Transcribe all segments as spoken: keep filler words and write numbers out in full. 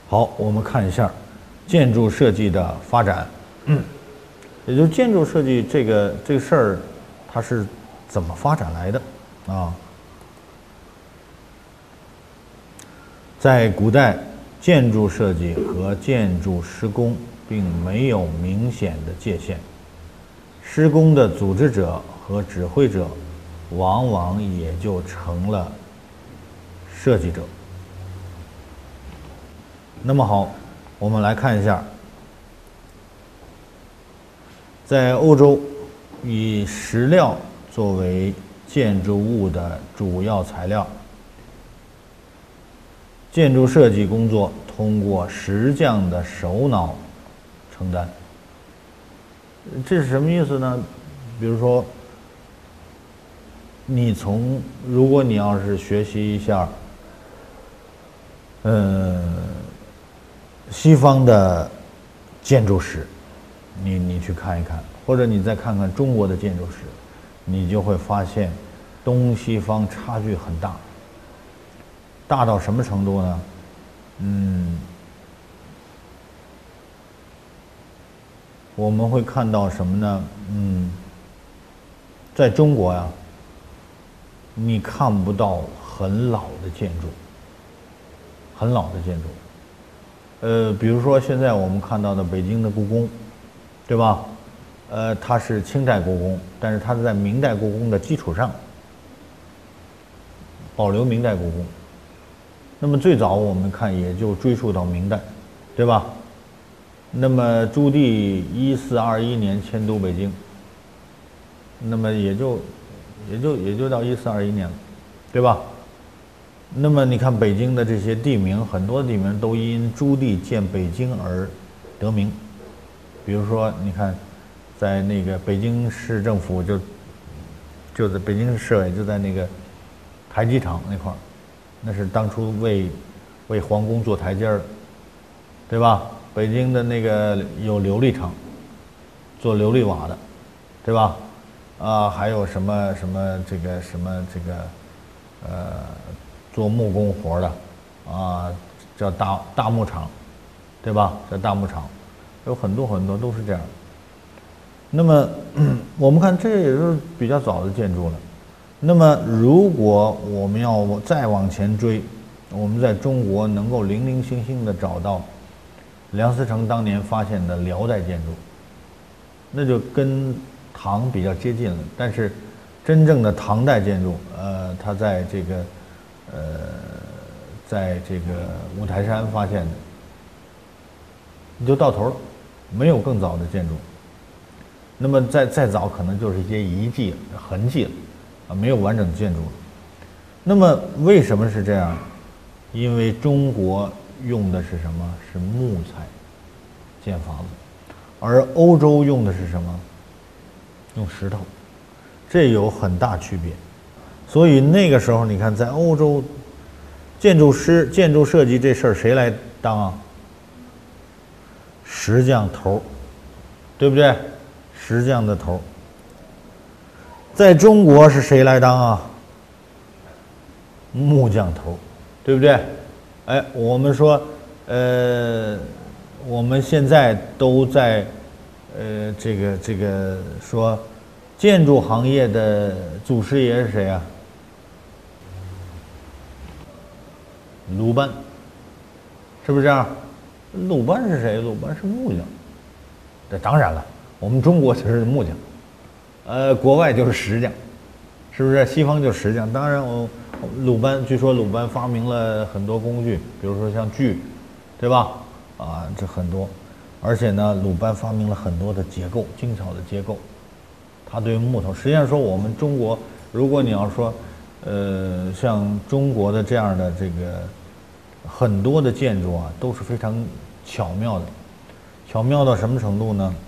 好，我们看一下建筑设计的发展，嗯，也就是建筑设计这个这个事儿，它是怎么发展来的啊？在古代，建筑设计和建筑施工并没有明显的界限，施工的组织者和指挥者往往也就成了设计者。那么好，我们来看一下，在欧洲，以石料作为建筑物的主要材料，建筑设计工作通过石匠的首脑承担。这是什么意思呢？比如说，你从如果你要是学习一下，呃，西方的建筑史，你你去看一看，或者你再看看中国的建筑史，你就会发现东西方差距很大。大到什么程度呢？嗯，我们会看到什么呢？嗯，在中国呀，你看不到很老的建筑，很老的建筑。呃，比如说现在我们看到的北京的故宫，对吧？呃，它是清代故宫，但是它是在明代故宫的基础上保留明代故宫。那么最早我们看也就追溯到明代，对吧？那么朱棣一四二一年迁都北京，那么也就也就也就到一四二一年了，对吧？那么你看北京的这些地名，很多地名都因朱棣建北京而得名。比如说，你看，在那个北京市政府就就在北京市委就在那个台基厂那块儿。那是当初为为皇宫做台阶儿，对吧？北京的那个有琉璃厂，做琉璃瓦的，对吧？啊，还有什么什么这个什么这个，呃，做木工活的，啊，叫大大木厂，对吧？叫大木厂，有很多很多都是这样。那么我们看，这也是比较早的建筑了。那么，如果我们要再往前追，我们在中国能够零零星星的找到梁思成当年发现的辽代建筑，那就跟唐比较接近了。但是，真正的唐代建筑，呃，它在这个，呃，在这个五台山发现的，你就到头了，没有更早的建筑。那么再再早，可能就是一些遗迹、痕迹了。啊，没有完整的建筑了。那么为什么是这样？因为中国用的是什么？是木材建房子，而欧洲用的是什么？用石头，这有很大区别。所以那个时候，你看，在欧洲，建筑师、建筑设计这事儿谁来当啊？石匠头，对不对？石匠的头。在中国是谁来当啊？木匠头，对不对？哎，我们说，呃，我们现在都在，呃，这个这个说，建筑行业的祖师爷是谁啊？鲁班，是不是这样？鲁班是谁？鲁班是木匠。这当然了，我们中国才是木匠。呃，国外就是石匠，是不是？西方就是石匠。当然我，我鲁班据说鲁班发明了很多工具，比如说像锯，对吧？啊，这很多。而且呢，鲁班发明了很多的结构，精巧的结构。他对木头，实际上说我们中国，如果你要说，呃，像中国的这样的这个很多的建筑啊，都是非常巧妙的，巧妙到什么程度呢？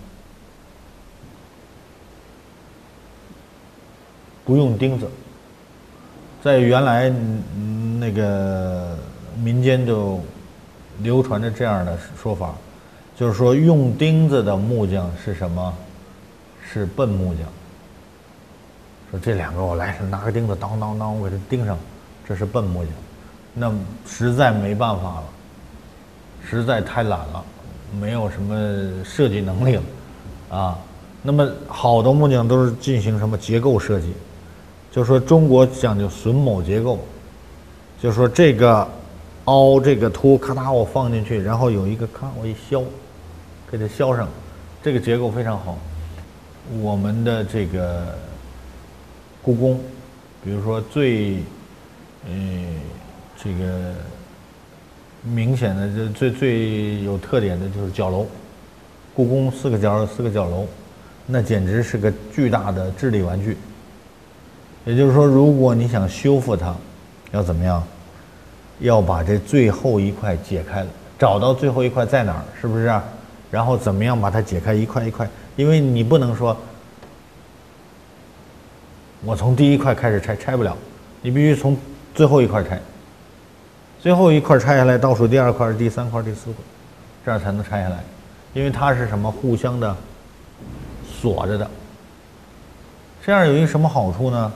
不用钉子，在原来、嗯、那个民间就流传着这样的说法，就是说用钉子的木匠是什么？是笨木匠。说这两个我来拿个钉子当当当我给它钉上，这是笨木匠。那实在没办法了， 实在太懒了，没有什么设计能力了啊。那么好的木匠都是进行什么结构设计，就说中国讲究榫卯结构，就说这个凹这个凸咔嗒我放进去，然后有一个咔我一削，给它削上，这个结构非常好。我们的这个故宫，比如说最呃这个明显的就最最有特点的就是角楼，故宫四个角四个角楼，那简直是个巨大的智力玩具。也就是说，如果你想修复它，要怎么样？要把这最后一块解开，找到最后一块在哪儿，是不是啊？然后怎么样把它解开一块一块？因为你不能说，我从第一块开始拆，拆不了，你必须从最后一块拆。最后一块拆下来，倒数第二块、第三块、第四块，这样才能拆下来。因为它是什么？互相的锁着的。这样有一个什么好处呢？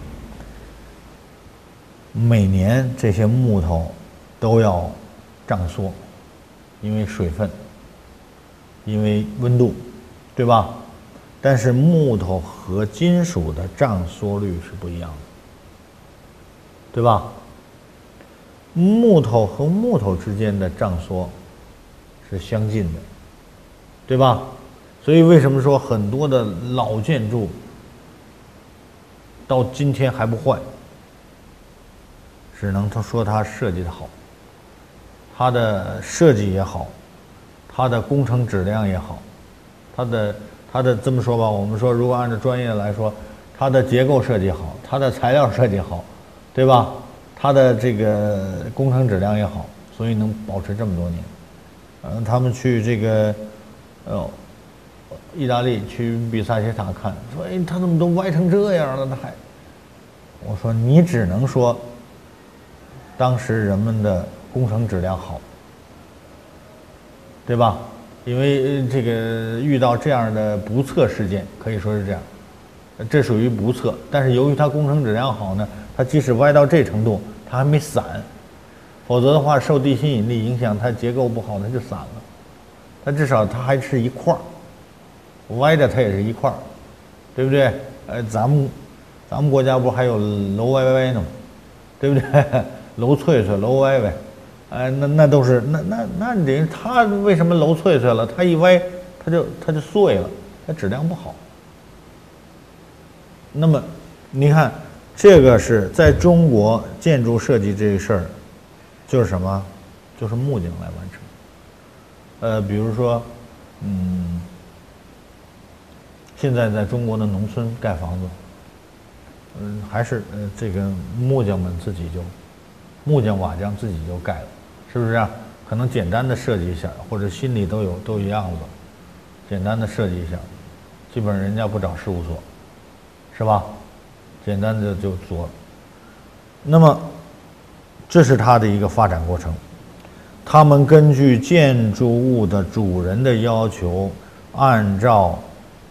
每年这些木头都要胀缩，因为水分，因为温度，对吧？但是木头和金属的胀缩率是不一样的，对吧？木头和木头之间的胀缩是相近的，对吧？所以为什么说很多的老建筑到今天还不坏？只能说它设计的好，它的设计也好，它的工程质量也好，它的它的这么说吧，我们说如果按照专业来说，它的结构设计好，它的材料设计好，对吧？它的这个工程质量也好，所以能保持这么多年。嗯，他们去这个呃意大利去比萨斜塔看，说哎，它怎么都歪成这样了？它还，我说你只能说。当时人们的工程质量好，对吧？因为这个遇到这样的不测事件，可以说是这样，这属于不测。但是由于它工程质量好呢，它即使歪到这程度，它还没散，否则的话受地心引力影响，它结构不好，它就散了。它至少它还是一块儿，歪的它也是一块儿，对不对？呃，咱们咱们国家不还有楼歪歪呢吗？对不对？楼脆脆，楼歪歪，哎，那那都是那那那你等于它为什么楼脆脆了？它一歪，它就它就碎了，它质量不好。那么，你看这个是在中国建筑设计这个事儿，就是什么？就是木匠来完成。呃，比如说，嗯，现在在中国的农村盖房子，嗯，还是呃这个木匠们自己就。木匠瓦匠自己就盖了，是不是啊？可能简单的设计一下，或者心里都有都有样子，简单的设计一下，基本上人家不找事务所，是吧？简单的就做了。那么，这是它的一个发展过程。他们根据建筑物的主人的要求，按照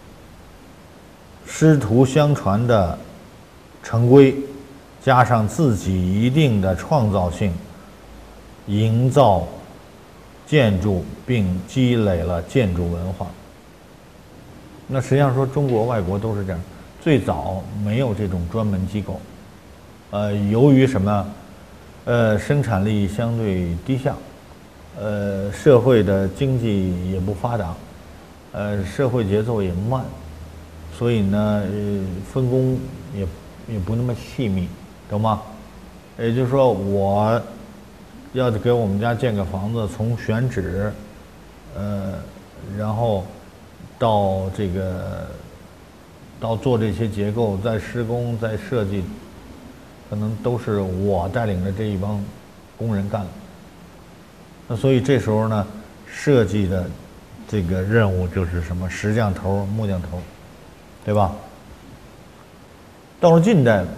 师徒相传的成规。加上自己一定的创造性，营造建筑，并积累了建筑文化。那实际上说，中国、外国都是这样。最早没有这种专门机构，呃，由于什么？呃，生产力相对低下，呃，社会的经济也不发达，呃，社会节奏也慢，所以呢，呃，分工也也不那么细密。懂吗？也就是说，我要给我们家建个房子，从选址，呃，然后到这个到做这些结构，再施工，再设计，可能都是我带领着这一帮工人干的。那所以这时候呢，设计的这个任务就是什么石匠头、木匠头，对吧？到了近代。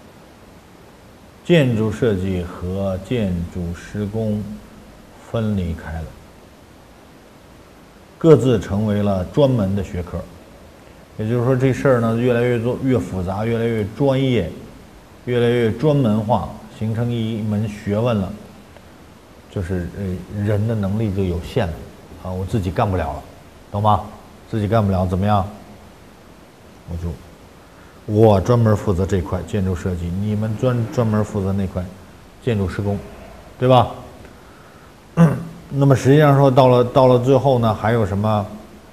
建筑设计和建筑施工分离开了，各自成为了专门的学科。也就是说，这事儿呢越来越做越复杂，越来越专业，越来越专门化，形成一门学问了。 就是呃人的能力就有限了啊，我自己干不了了，懂吗？自己干不了怎么样？我就我专门负责这块建筑设计，你们专专门负责那块建筑施工，对吧？那么实际上说到了到了最后呢，还有什么？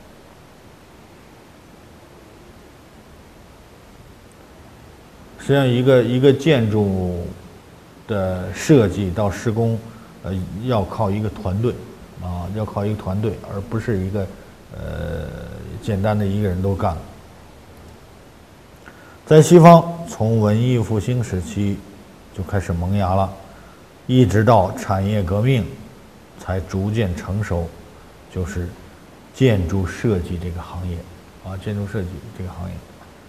实际上一个一个建筑的设计到施工，呃，要靠一个团队啊，要靠一个团队，而不是一个呃简单的一个人都干。在西方，从文艺复兴时期就开始萌芽了，一直到产业革命才逐渐成熟，就是建筑设计这个行业啊，建筑设计这个行业。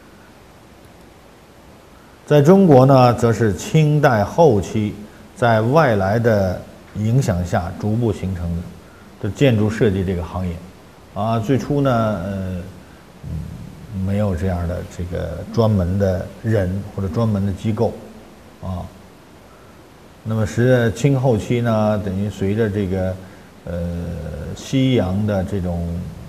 在中国呢，则是清代后期在外来的影响下逐步形成的的建筑设计这个行业啊。最初呢，呃，没有这样的这个专门的人或者专门的机构啊。那么实清后期呢，等于随着这个呃西洋的这种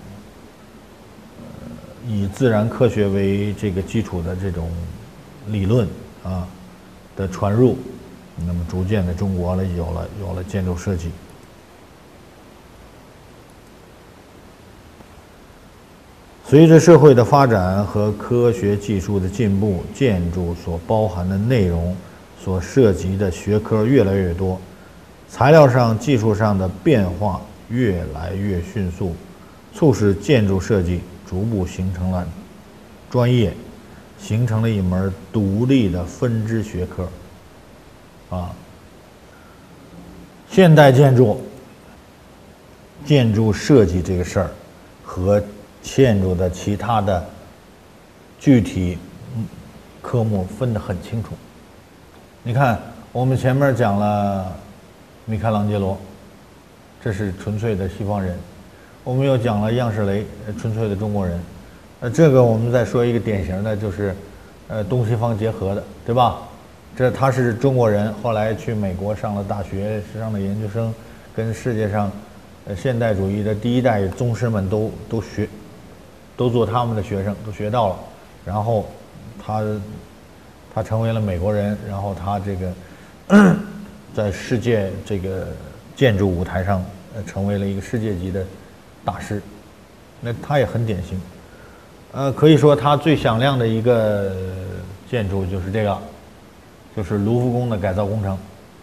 呃以自然科学为这个基础的这种理论啊的传入，那么逐渐的中国了有了有了建筑设计。随着社会的发展和科学技术的进步，建筑所包含的内容所涉及的学科越来越多，材料上技术上的变化越来越迅速，促使建筑设计逐步形成了专业，形成了一门独立的分支学科啊。现代建筑建筑设计这个事儿和建筑的其他的具体科目分得很清楚。你看我们前面讲了米开朗基罗，这是纯粹的西方人，我们又讲了样式雷，纯粹的中国人。呃，这个我们再说一个典型的，就是呃东西方结合的，对吧？这他是中国人，后来去美国上了大学，上了研究生，跟世界上呃现代主义的第一代宗师们都都学，都做他们的学生，都学到了。然后他他成为了美国人，然后他这个在世界这个建筑舞台上呃成为了一个世界级的大师。那他也很典型。呃，可以说他最响亮的一个建筑就是这个，就是卢浮宫的改造工程。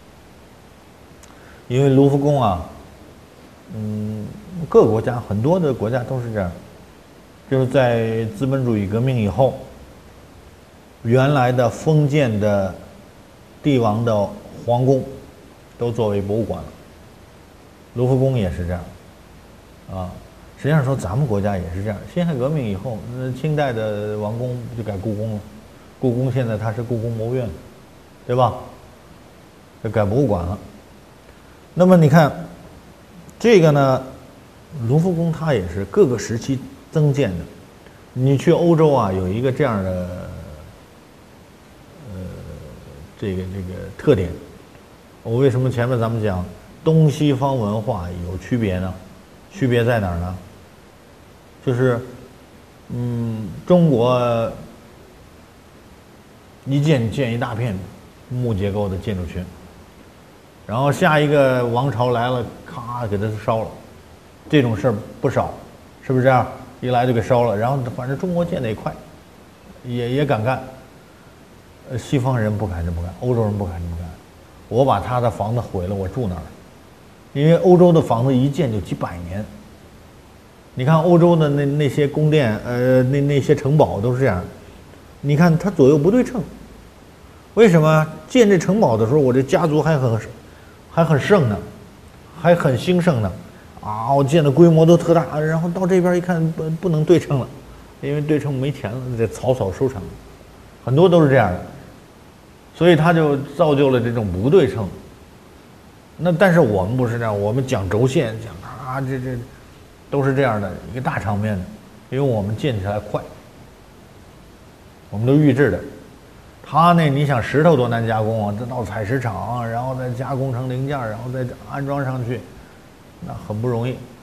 因为卢浮宫啊，嗯，各个国家很多的国家都是这样，就是在资本主义革命以后，原来的封建的帝王的皇宫都作为博物馆了，卢浮宫也是这样，啊。实际上说，咱们国家也是这样。辛亥革命以后，那清代的王宫就改故宫了，故宫现在它是故宫博物院，对吧？就改博物馆了。那么你看，这个呢，卢浮宫它也是各个时期增建的。你去欧洲啊，有一个这样的，呃，这个这个特点。我为什么前面咱们讲东西方文化有区别呢？区别在哪儿呢？就是，嗯，中国一建建一大片木结构的建筑群，然后下一个王朝来了，咔给它烧了，这种事儿不少，是不是这样？一来就给烧了，然后反正中国建得也快，也也敢干。呃，西方人不敢这么干，欧洲人不敢这么干。我把他的房子毁了，我住哪儿？因为欧洲的房子一建就几百年。你看欧洲的那那些宫殿，呃，那那些城堡都是这样。你看它左右不对称，为什么？建这城堡的时候，我这家族还很还很盛呢，还很兴盛呢，啊，我建的规模都特大，然后到这边一看不不能对称了，因为对称没钱了，得草草收场，很多都是这样的，所以它就造就了这种不对称。那但是我们不是这样，我们讲轴线，讲啊这这。都是这样的一个大场面的，因为我们建起来快，我们都预制的。 它那你想石头多难加工啊，这到采石场，然后再加工成零件，然后再安装上去，那很不容易。